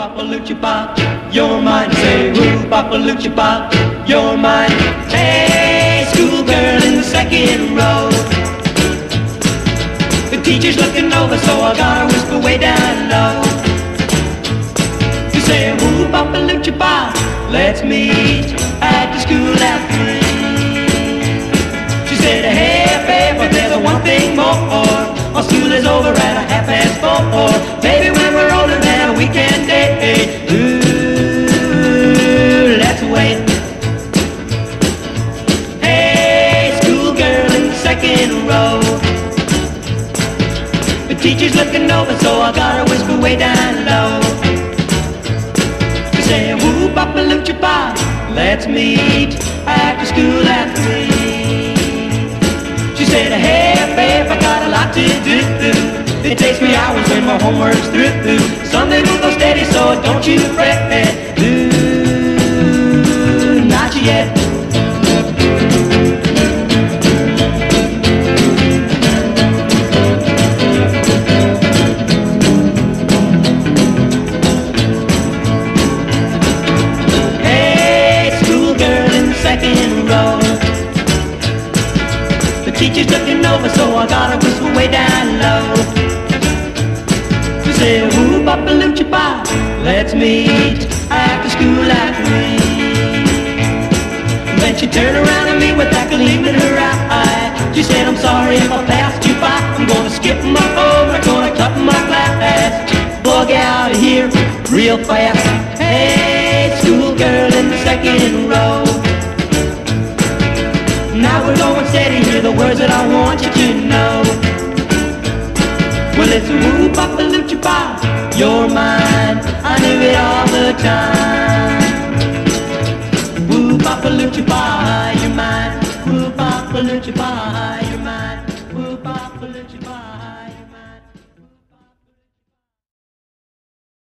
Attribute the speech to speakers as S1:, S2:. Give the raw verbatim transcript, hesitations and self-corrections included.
S1: Papa Lucha Pop, you're mine. Say woo, Papa Lucha Pop, you're mine. Hey, schoolgirl in the second row. The teacher's looking over, so I gotta whisper way down low. You say woo, Papa Lucha Pop, let's meet at the school after three. She said, hey, babe, but there's one thing more. Our school is over at a half past four. Baby, when we're older now, we can date. Ooh, let's wait. Hey, schoolgirl in the second row. The teacher's looking over, so I gotta whisper way down low. She say, woo, Papa Lucha Pop, let's meet after school at three. She said, hey, babe, I got a lot to do. It takes me hours when my homework's through. Someday we'll go steady, so don't you fret. Ooh, not yet. Hey, schoolgirl in the second row. The teacher's looking over, so I gotta whisper way down low. She said, woo, Papa Lucha Pop, let's meet after school at three. Then she turned around at me with that gleam in her eye. She said, I'm sorry if I passed you by. I'm gonna skip my home, I'm gonna cut my class. Bug out of here real fast. Hey, schoolgirl in the second row. Now we're going steady, hear the words that I want you to know. Well, it's woo, Papa Lucha Pop, you're mine. I knew it all the time. Woo, Papa Lucha Pop, you're mine. Woo, Papa Lucha Pop, you're mine. Woo, Papa Lucha Pop.